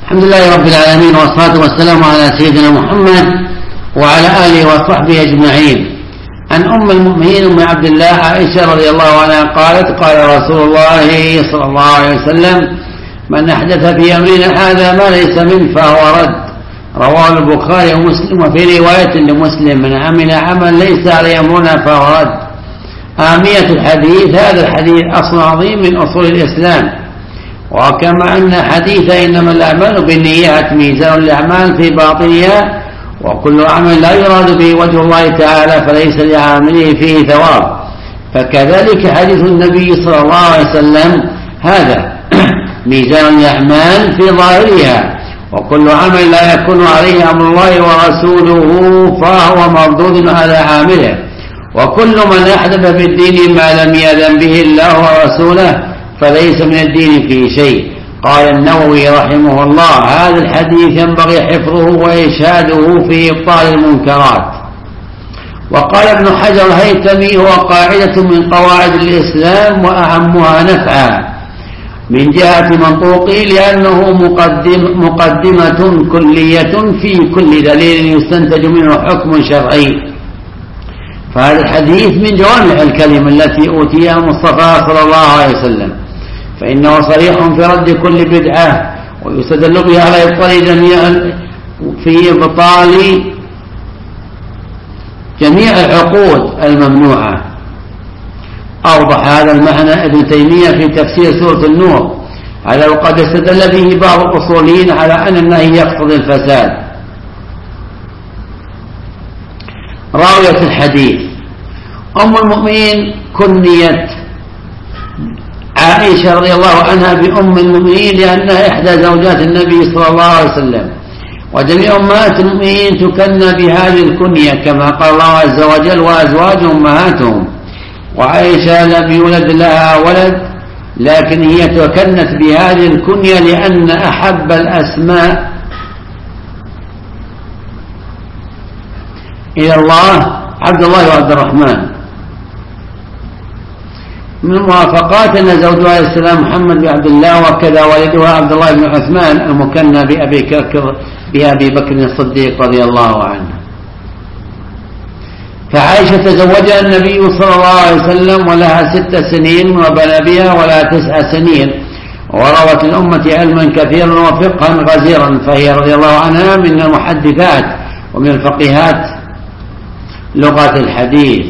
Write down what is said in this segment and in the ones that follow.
الحمد لله رب العالمين، والصلاة والسلام على سيدنا محمد وعلى آله وصحبه أجمعين. عن أم المؤمنين أم عبد الله عائشة رضي الله عنها قالت: قال رسول الله صلى الله عليه وسلم: من أحدث في أمرنا هذا ما ليس منه فهو رد. رواه البخاري ومسلم. وفي رواية لمسلم: من عمل عمل ليس عليه أمرنا فهو رد. أهمية الحديث: هذا الحديث أصل عظيم من أصول الإسلام، وكما أن حديث إنما الأعمال بالنيات ميزان الأعمال في باطنها، وكل عمل لا يراد به وجه الله تعالى فليس لعامله فيه ثواب، فكذلك حديث النبي صلى الله عليه وسلم هذا ميزان الأعمال في ظاهرها، وكل عمل لا يكون عليه أمر الله ورسوله فهو مردود على عامله، وكل من أحدث في الدين ما لم يأذن به الله ورسوله فليس من الدين فيه شيء. قال النووي رحمه الله: هذا الحديث ينبغي حفظه وإشهاده في إبطال المنكرات. وقال ابن حجر الهيثمي: هو قاعدة من قواعد الإسلام وأهمها نفعا من جهة منطوقه، لأنه مقدمة كلية في كل دليل يستنتج منه حكم شرعي. فهذا الحديث من جوامع الكلم التي أوتيها المصطفى صلى الله عليه وسلم، فإنه صريح في رد كل بدعة، ويستدل به على إبطال جميع العقود الممنوعة. أوضح هذا المعنى ابن تيمية في تفسير سورة النور، على وقد استدل به بعض الأصوليين على أن النهي يقتضي الفساد. راوية الحديث: أم المؤمنين كنيت عائشة رضي الله عنها بأم المؤمنين لأنها إحدى زوجات النبي صلى الله عليه وسلم، وجميع أمهات المؤمنين تكنى بهذه الكنية كما قال الله عز وجل: وأزواج أمهاتهم. وعائشة لم يولد لها ولد، لكن هي تكنت بهذه الكنية لأن أحب الأسماء إلى الله عبد الله وعبد الرحمن. من الموافقات أن زوجها عليه السلام محمد بن عبد الله، وكذا والدها عبد الله بن عثمان المكنى بأبي بكر الصديق رضي الله عنه. فعائشة تزوجها النبي صلى الله عليه وسلم ولها 6 سنين، وبنى بها ولها 9 سنين، وروت الأمة علما كثيرا وفقها غزيرا، فهي رضي الله عنها من المحدثات ومن الفقيهات لغة الحديث.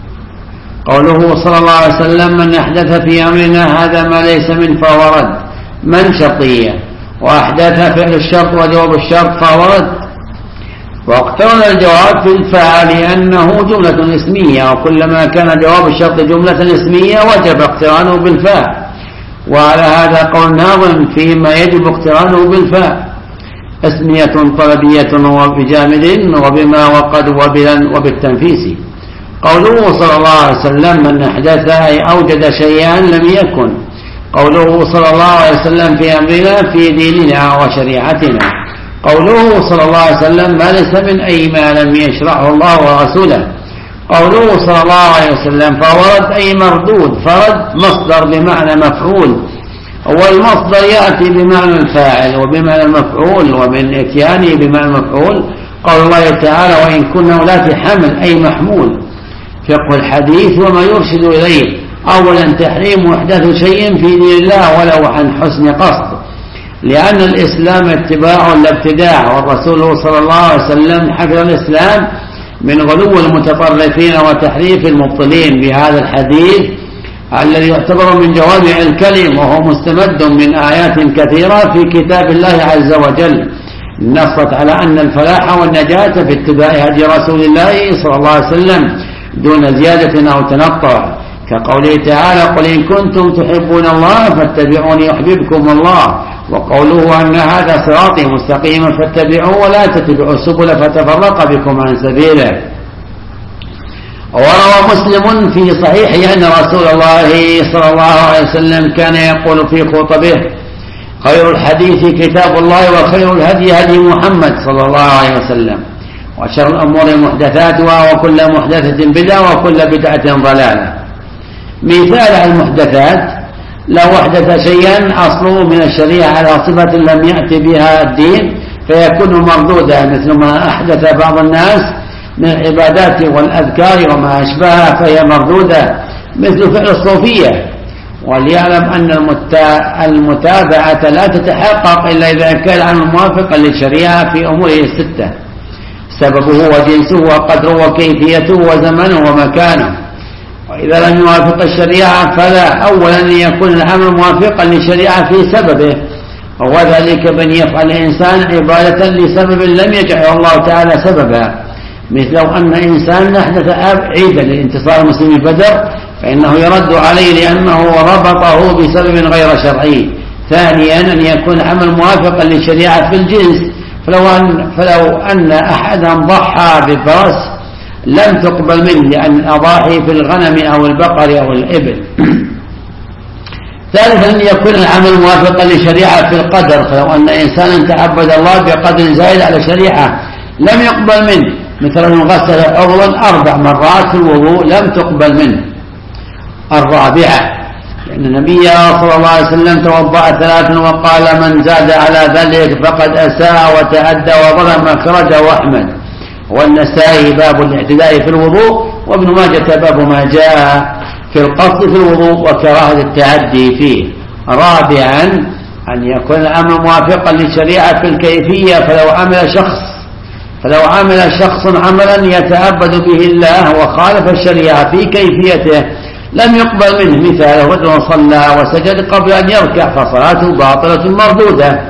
قوله صلى الله عليه وسلم: من أحدث في أمرنا هذا ما ليس منه فهو رد، منشطية، وأحدث فعل الشرط وجواب الشرط فهو رد. واقترن الجواب في الفاء لأنه جملة اسمية، وكلما كان جواب الشرط جملة اسمية وجب اقترانه بالفاء، وعلى هذا قول ناظم فيما يجب اقترانه بالفاء: اسمية طلبية وبجامد وبما وقد وبلا وبالتنفيس. قوله صلى الله عليه وسلم: من أحدث أي أوجد شيئا لم يكن. قوله صلى الله عليه وسلم: في أمرنا في ديننا وشريعتنا. قوله صلى الله عليه وسلم: ما ليس من أي ما لم يشرعه الله ورسوله. قوله صلى الله عليه وسلم: فورد أي مردود. فرد مصدر بمعنى مفعول، والمصدر يأتي بمعنى الفاعل وبمعنى المفعول، ومن اتيانه بمعنى المفعول قول الله تعالى: وإن كنا أولات حمل أي محمول. فقه الحديث وما يرشد إليه: أولا تحريم إحداث شيء في دين الله ولو عن حسن قصد، لأن الإسلام اتباع لا ابتداع، والرسول صلى الله عليه وسلم حفظ الإسلام من غلو المتطرفين وتحريف المبطلين. بهذا الحديث الذي يعتبر من جوامع الكلم، وهو مستمد من آيات كثيرة في كتاب الله عز وجل نصت على أن الفلاح والنجاة في اتباع هدي رسول الله صلى الله عليه وسلم دون زيادة أو تنطع، كقوله تعالى: قل إن كنتم تحبون الله فاتبعوني يحببكم الله. وقوله أن هذا صراطي مستقيما فاتبعوه ولا تتبعوا السبل فتفرق بكم عن سبيله. وروى مسلم في صحيحه أن رسول الله صلى الله عليه وسلم كان يقول في خطبه: خير الحديث كتاب الله، وخير الهدي هدي محمد صلى الله عليه وسلم، وشر الأمور محدثاتها، وكل محدثة بدعة، وكل بدعة ضلالة. مثال المحدثات: لو أحدث شيئا أصله من الشريعة على صفة لم يأتي بها الدين فيكون مردودا، مثل ما أحدث بعض الناس من العبادات والأذكار وما أشبهها فهي مردودة، مثل فعل الصوفية. وليعلم أن المتابعة لا تتحقق إلا إذا كان العمل موافقا للشريعة في أموره الستة: سببه وجنسه وقدره وكيفيته وزمنه ومكانه. وإذا لم يوافق الشريعة فلا، أولا أن يكون العمل موافقا للشريعة في سببه، وذلك بأن يفعل الإنسان عبادة لسبب لم يجعله الله تعالى سببا، مثل لو أن إنسان أحدث عيدا لانتصار المسلمين بدر فإنه يرد عليه لأنه ربطه بسبب غير شرعي. ثانيا أن يكون عمل موافقا للشريعة في الجنس، فلو أن أحدا ضحى بالفرس لم تقبل منه لأن الأضاحي في الغنم أو البقر أو الإبل. ثالثا أن يكون العمل موافقا للشريعة في القدر، فلو أن إنسانا تعبد الله بقدر زائد على الشريعة لم يقبل منه، مثل أن غسل عضوا 4 مرات في الوضوء لم تقبل منه. الرابعة لأن النبي صلى الله عليه وسلم توضأ 3 وقال: من زاد على ذلك فقد أساء وتعدى وظلم أخرجه أحمد والنسائي باب الاعتداء في الوضوء، وابن ماجة باب ما جاء في القصد في الوضوء وكراهة التعدي فيه. رابعا أن يكون الأمر موافقا للشريعة في الكيفية، فلو عمل شخص عملا يتعبد به الله وخالف الشريعة في كيفيته لم يقبل منه، مثاله رجل صلى وسجد قبل أن يركع فصلاته باطلة مردودة.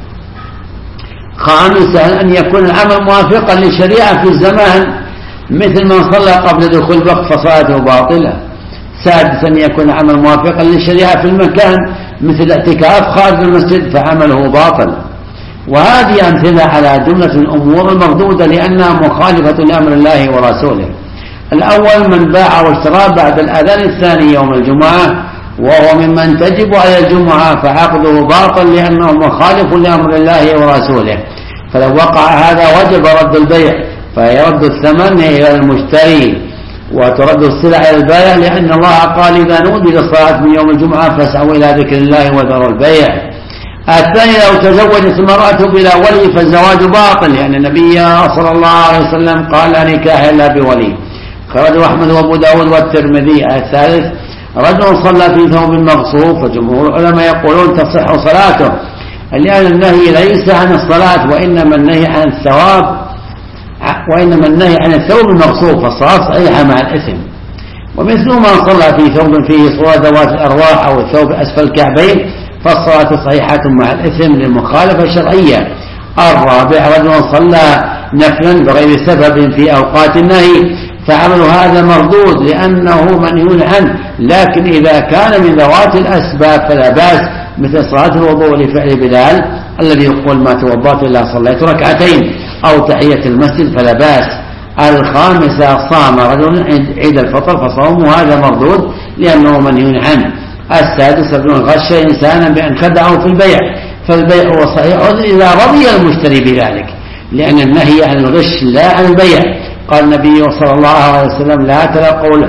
خامسا أن يكون العمل موافقا للشريعة في الزمان، مثل من صلى قبل دخول الوقت فصلاته باطلة. سادسا أن يكون العمل موافقا للشريعة في المكان، مثل الاعتكاف خارج المسجد فعمله باطل. وهذه أمثلة على جملة الأمور المردودة لأنها مخالفة لأمر الله ورسوله. الأول: من باع واشترى بعد الأذان الثاني يوم الجمعة وهو ممن تجب على الجمعة فعقده باطل لأنه مخالف لأمر الله ورسوله، فلو وقع هذا وجب رد البيع فيرد الثمن إلى المشتري وترد السلع إلى البائع، لأن الله قال: إذا نودي للصلاة من يوم الجمعة فاسعوا إلى ذكر الله وذروا البيع. الثاني: لو تزوجت المرأة بلا ولي فالزواج باطل، لأن النبي صلى الله عليه وسلم قال: لا نكاح إلا بولي، خرجه أحمد وأبو داود والترمذي. الثالث: رجل صلى في ثوب مغصوب، فجمهور العلماء يقولون تصح صلاته، لأن النهي ليس عن الصلاة وإنما النهي عن الثواب، وإنما النهي عن الثوب المغصوب، فالصلاة صحيحة مع الإثم. ومثل من صلى في ثوب فيه صورة ذوات الأرواح أو الثوب أسفل الكعبين فالصلاة صحيحة مع الإثم للمخالفة الشرعية. الرابع: رجل صلى نفلا بغير سبب في أوقات النهي فعمل هذا مردود لأنه منهي عنه، لكن إذا كان من ذوات الأسباب فلا بأس، مثل صلاة الوضوء لفعل بلال الذي يقول: ما توضأت إلا صليت ركعتين، أو تحية المسجد فلا بأس. الخامسة: صام رجل عيد الفطر فصومه هذا مردود لأنه منهي عنه. السادس: رجل غش إنسانا بأن خدعه في البيع فالبيع هو صحيح إذا رضي المشتري بذلك، لأن النهي عن الغش لا عن البيع. قال النبي صلى الله عليه وسلم: لا تلقوا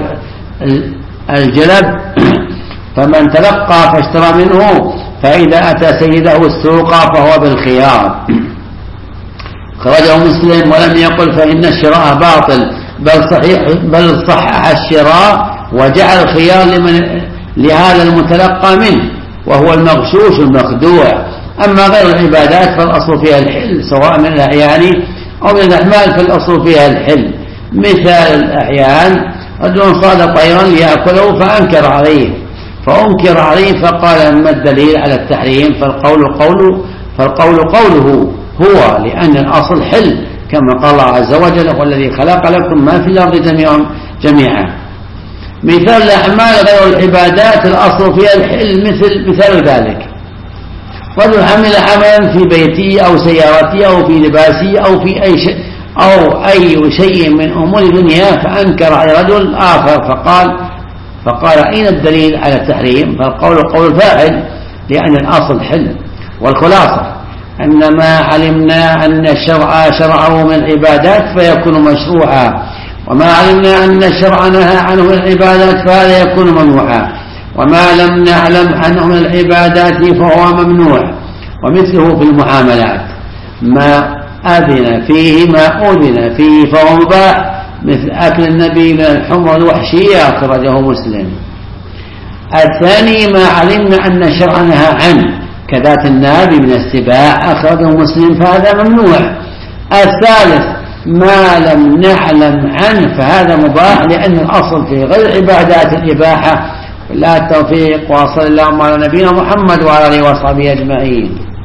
الجلب، فمن تلقى فاشترى منه فإذا أتى سيده السوق فهو بالخيار. خرجه مسلم ولم يقل فإن الشراء باطل، بل صحح الشراء وجعل الخيار لهذا المتلقى منه وهو المغشوش المخدوع. أما غير العبادات فالأصل فيها الحل، سواء من الأعيان أو من الأعمال فالأصل فيها الحل. مثال الأعيان: رجل صاد طيرا ليأكله فأنكر عليه فقال: ما الدليل على التحريم؟ فالقول قوله هو، لأن الأصل حل، كما قال الله عز وجل: والذي خلق لكم ما في الأرض جميعا. مثال الأعمال غير العبادات الأصل فيها الحل، مثال ذلك: رجل عمل عملا في بيته أو سيارته أو في لباسه أو في أي شيء من أمور الدنيا فأنكر على رجل آخر فقال: أين الدليل على التحريم؟ فالقول قول الفاعل، لأن الأصل حل. والخلاصة أن ما علمنا أن الشرع شرعه من العبادات فيكون مشروعا، وما علمنا أن الشرع نهى عنه من العبادات فهذا يكون ممنوعا. وما لم نعلم عنه من العبادات فهو ممنوع. ومثله في المعاملات ما أذن فيه ما أذن فيه فهو مباح، مثل أكل النبي من الحمر الوحشية أخرجه مسلم. الثاني ما علمنا أن الشرع نهى عنه كذات النابي من السباع أخرجه مسلم فهذا ممنوع. الثالث ما لم نعلم عنه فهذا مباح، لأن الأصل في غير عبادات الإباحة. لا التوفيق، وصلى اللهم على نبينا محمد وعلى آله وصحبه أجمعين.